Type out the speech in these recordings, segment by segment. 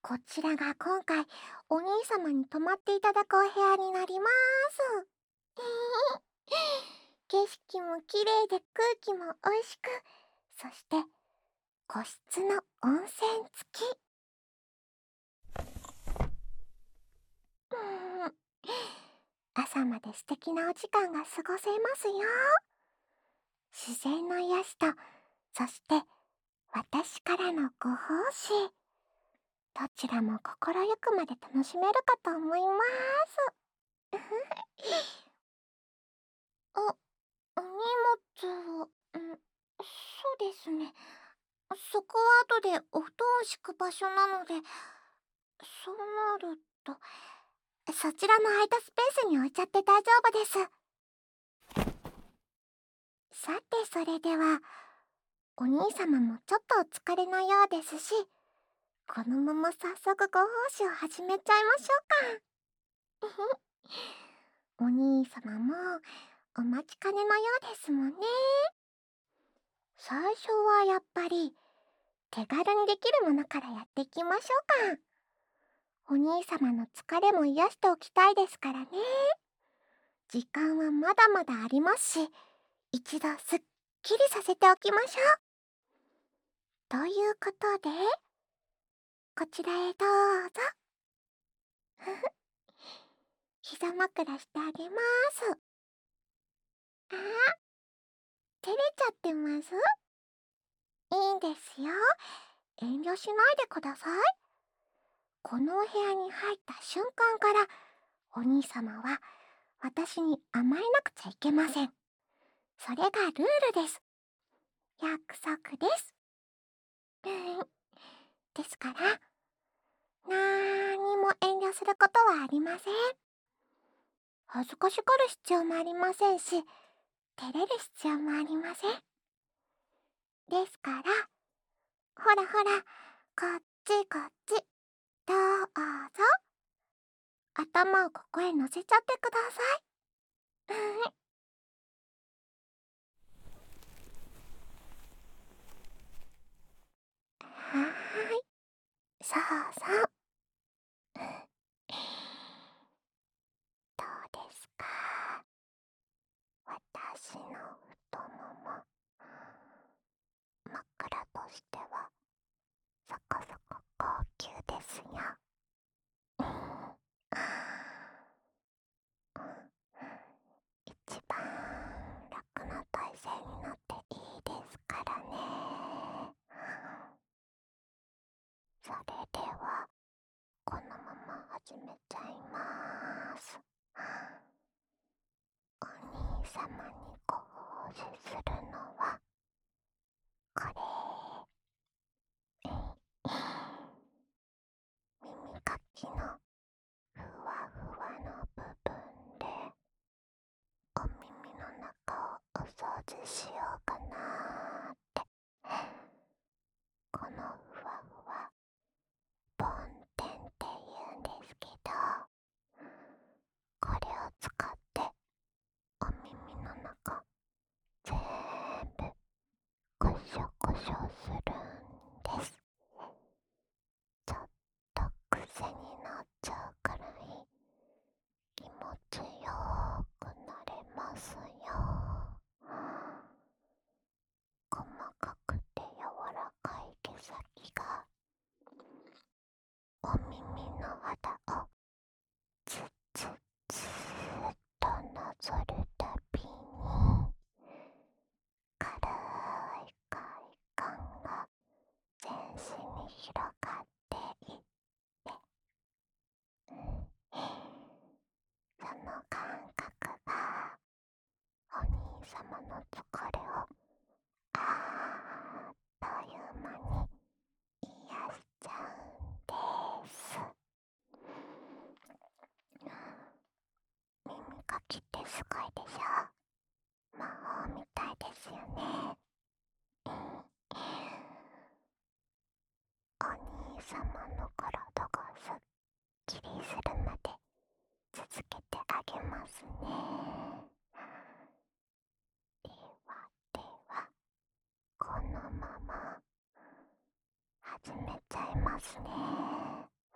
こちらが今回お兄様に泊まっていただくお部屋になります。景色も綺麗で空気も美味しく、そして個室の温泉付き。うーん朝まで素敵なお時間が過ごせますよ。自然の癒しと、そして私からのご奉仕。どちらも心ゆくまで楽しめるかと思います。あ、お荷物を、そうですね。そこは後でお布団を敷く場所なので、そうなると、そちらの空いたスペースに置いちゃって大丈夫です。さてそれでは、お兄様もちょっとお疲れのようですし、このまま早速ご奉仕を始めちゃいましょうか。お兄様もお待ちかねのようですもんね。最初はやっぱり手軽にできるものからやっていきましょうか。お兄様の疲れも癒しておきたいですからね。時間はまだまだありますし、一度すっきりさせておきましょう。ということで、こちらへどうぞ。膝枕してあげます。あ、照れちゃってます？いいんですよ。遠慮しないでください。このお部屋に入った瞬間から、お兄様は私に甘えなくちゃいけません。それがルールです。約束です。ですから、なーにも遠慮することはありません。恥ずかしがる必要もありませんし、照れる必要もありません。ですから、ほらほら、こっちこっち、どうぞ。頭をここへ乗せちゃってください。はーい、そうそう。どうですか？私の太もも、枕としてはそこそこ高級ですよ。一番楽な体勢になっていいですからね。それではこのまま始めちゃいます。お兄様にご奉仕するのはこれ。耳かきのふわふわの部分でお耳の中をお掃除しようかなーって。このふわふわ、ボンテンって言うんですけど、これを使ってお耳の中全部こしょこしょするんです。ちょっと癖になっちゃうくらい気持ちよくなれますよ。細かくて柔らかい毛先がお耳の肌をツッツッツーっとなぞるたびに軽い快感が全身に広がっていって、その感覚がお兄様の疲れをあっという間に癒しちゃうんです。耳かきってすごいでしょ？魔法みたいですよね。お兄様の体がすっきりするまで続けてあげますね。ではでは、このまま始めちゃいますね。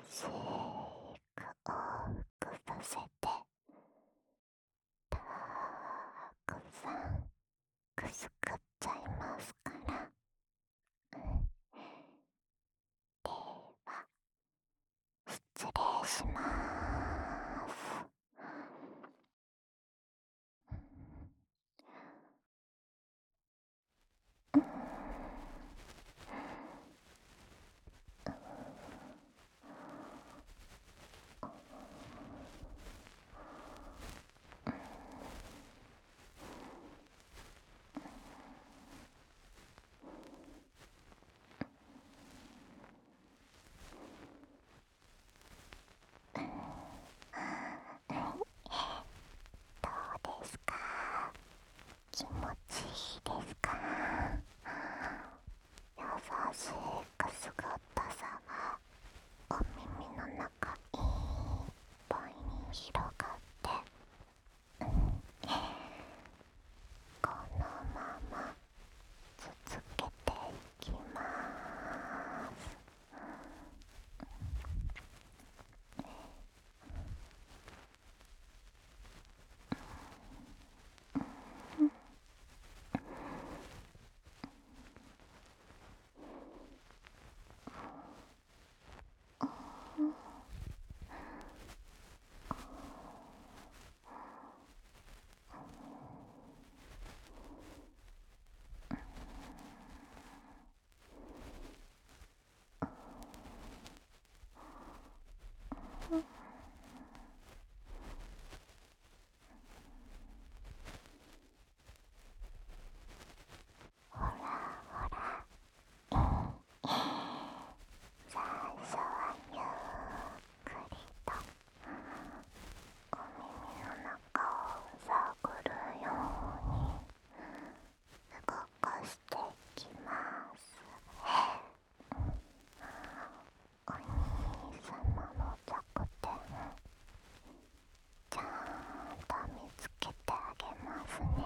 しく往復させてたくさんくすぐっちゃいますから。では失礼しまーす。どうですか？気持ちいいですか？優しいくすぐったさがお耳の中いっぱいに広がって、このまま続けていきます。ほらほら、最初はゆっくりとお耳の中を探るように動かしていきます。お兄様の弱点ちゃんと見つけてあげますね。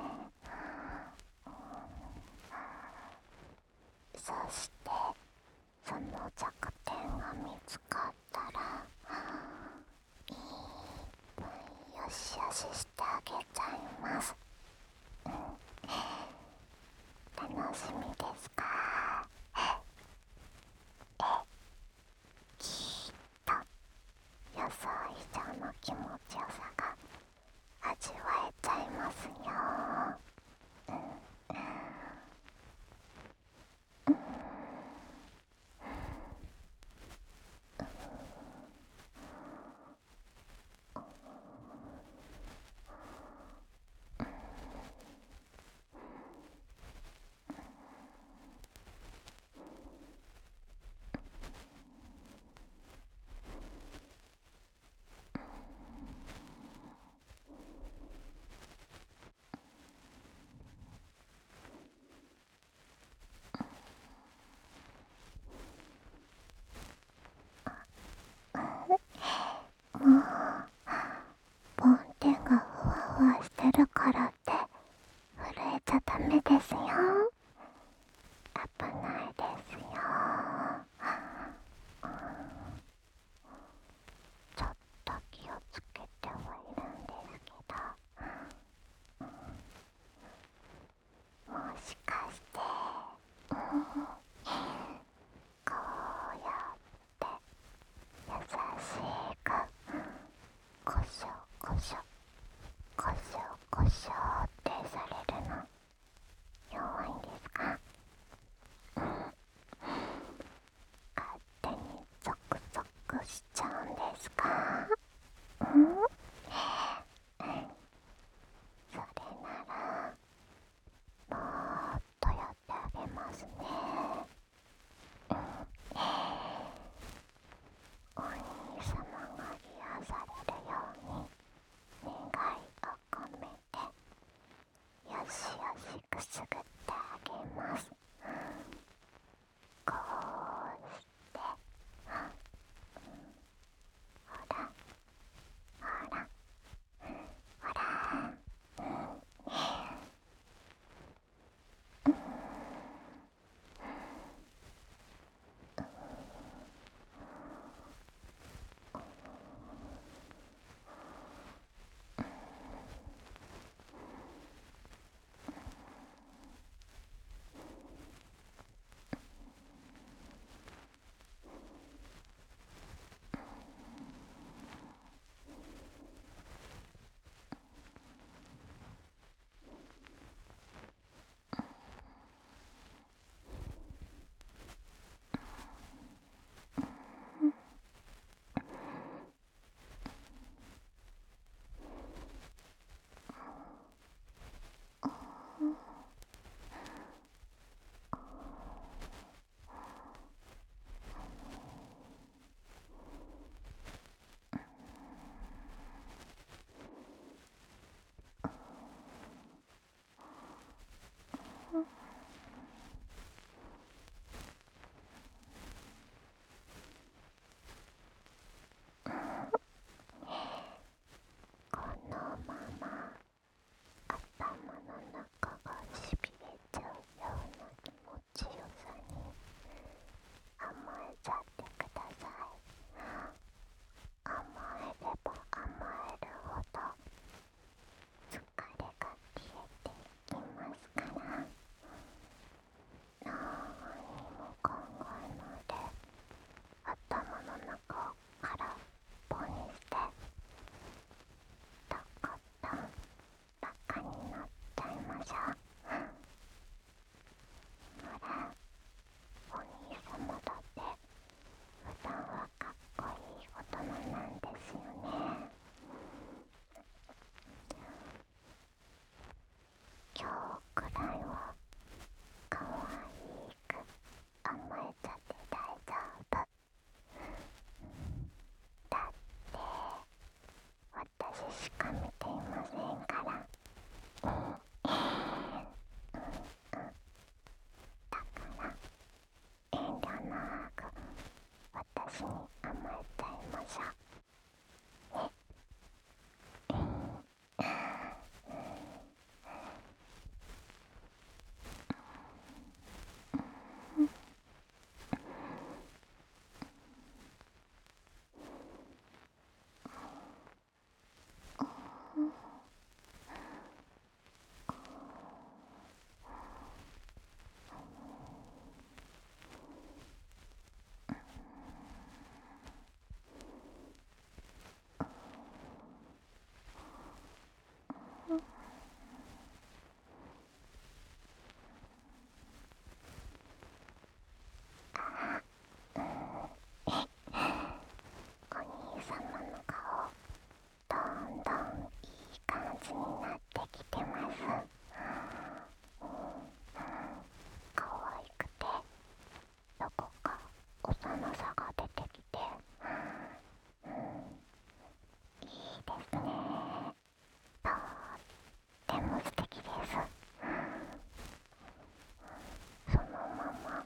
そしてその弱点が見つかったらいっぱいよしよししてあげちゃいます。楽しみですか？きっと予想以上の気持ちよさが味わえちゃいますよ。もう梵天がふわふわしてるからって震えちゃダメですよ。危ないですよ。ちょっと気をつけてはいるんですけど、もしかして、こうやって優しくコショコショコショコショってされるの弱いんですか？勝手にゾクゾクしちゃうんですか？それならもっとやってあげますね。お兄様が癒されるように願いを込めてよしよしくすぐってあげます。こうしてしょ。お兄様の顔、どんどんいい感じになってきてます。可愛くてどこか幼さが出てきて、いいですね。とっても素敵です。そのまま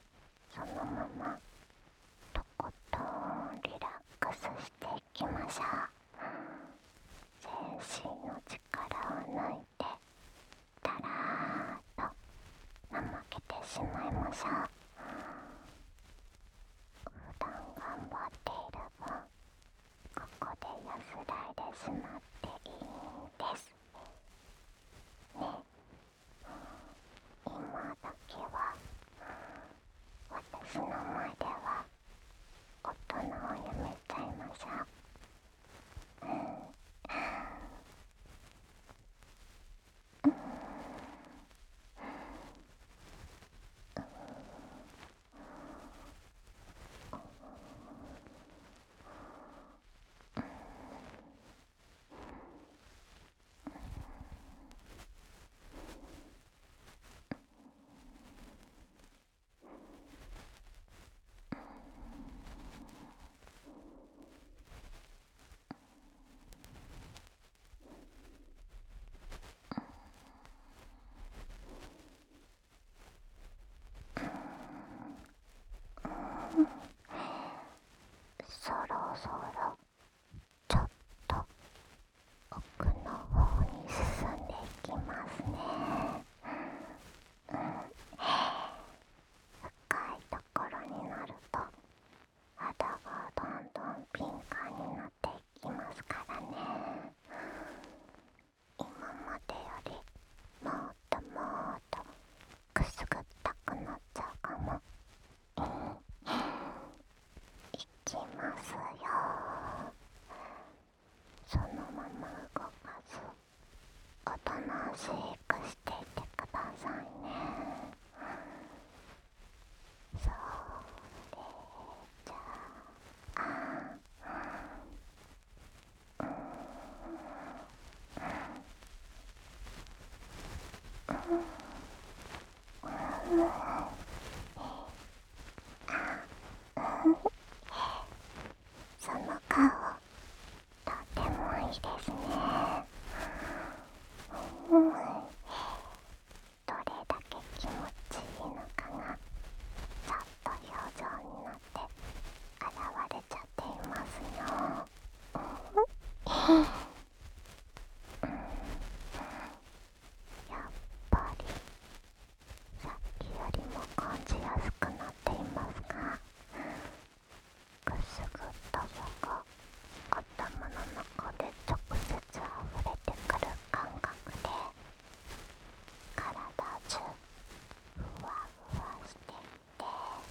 とことんリラックスしていきましょう。全身の力を抜いてだらーっと怠けてしまいましょう。普段頑張っている分、ここで安らいでしまっていいんですね。今だけは私の前では大人をやめちゃいましょう。そろそろちょっと奥の方に進んでいきますね。深いところになると肌がどんどん敏感になっていきますからね。今までよりもっともっとくすぐったくなっちゃうかも。いきますよ。そのまま動かずおとなしくしていてくださいね。それじゃあ、その顔とてもいいですね。どれだけ気持ちいいのかがちょっと表情になって現れちゃっていますよ。やっぱりさっきよりも感じやすくなっていますが、くすぐったさが頭の中で直接溢れてくる感覚で体中ふわふわしていて、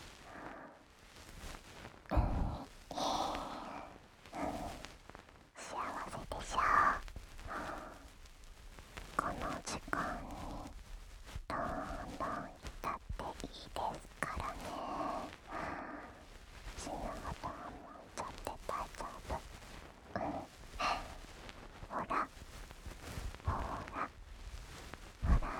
幸せでしょう。この時間にどんどん浸っていいですからね。死ぬほど甘んじゃって大丈夫。ほらほらほら。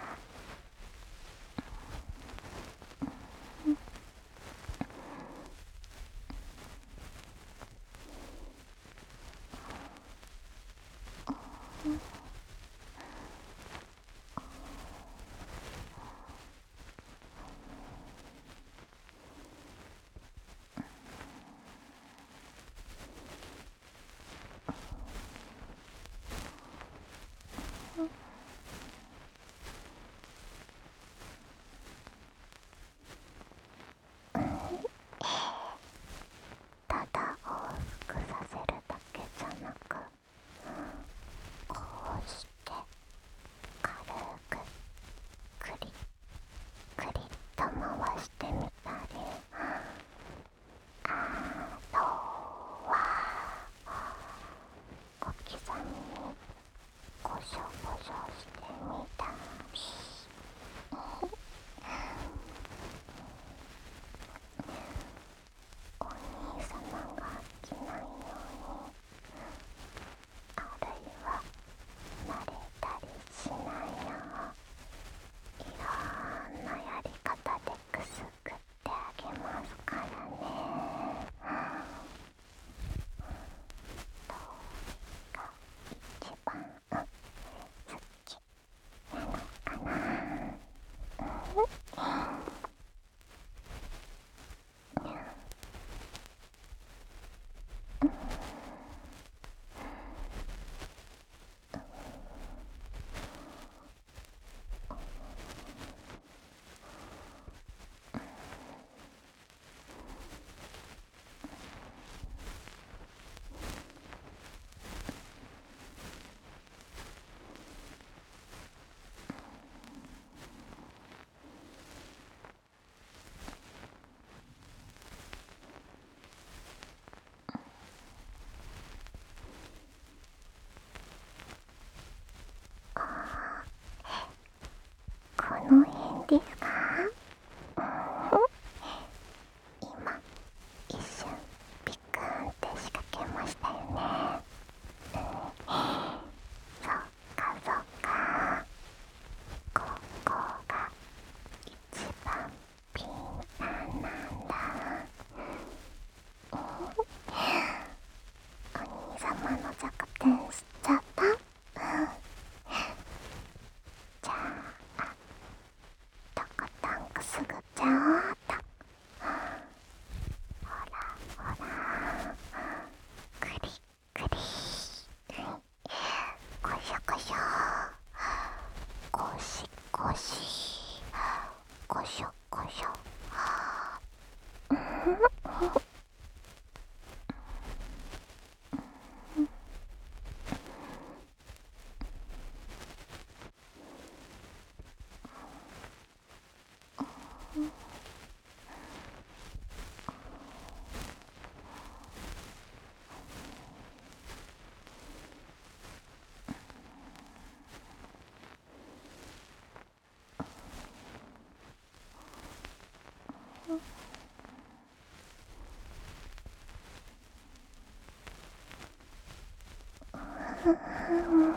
ふふ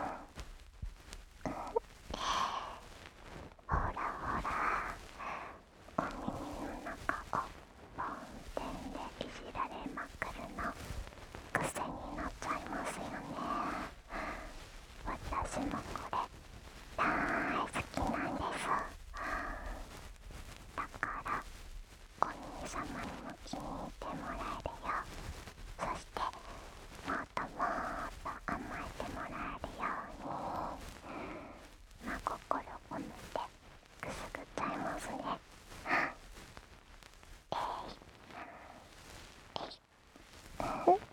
ほらほら、お耳の中をポンテンでいじられまくるの癖になっちゃいますよね。私もこれ大好きなんです。だからお兄様にも気に入ってもらえるよ、そしてもっともっと甘えてもらえるように真心込めてくすぐっちゃいますね。えいえい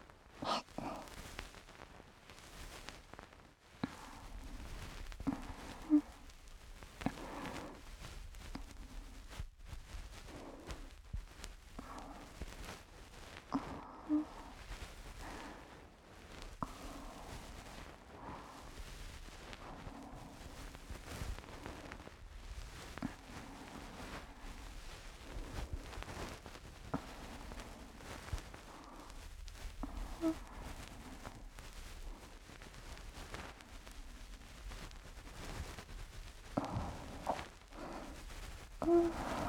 そろ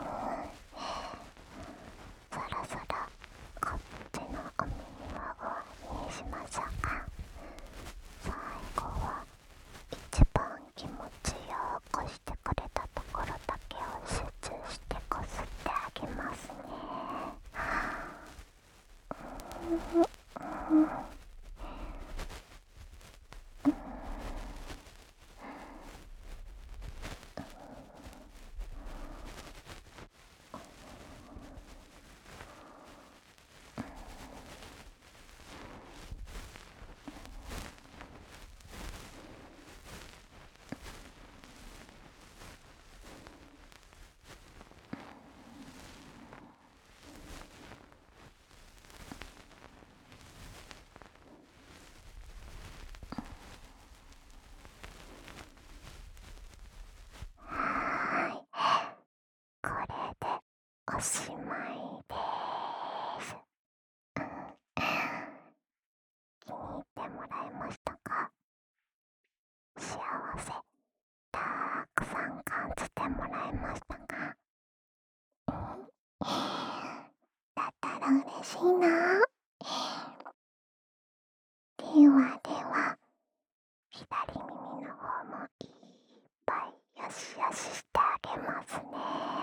そろこっちのお耳は終わりにしましょうか。最後は一番気持ちよくしてくれたところだけを集中してこすってあげますね。はい、これでおしまいです。気に入ってもらえましたか？幸せたくさん感じてもらえましたか？だったら嬉しいな。ではでは、左耳の方もいっぱいよしよししてあげますね。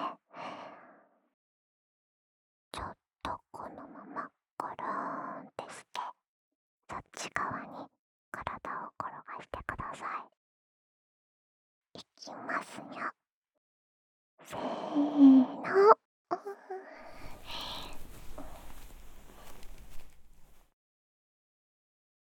ちょっとこのままゴローンってして、そっち側に体を転がしてください。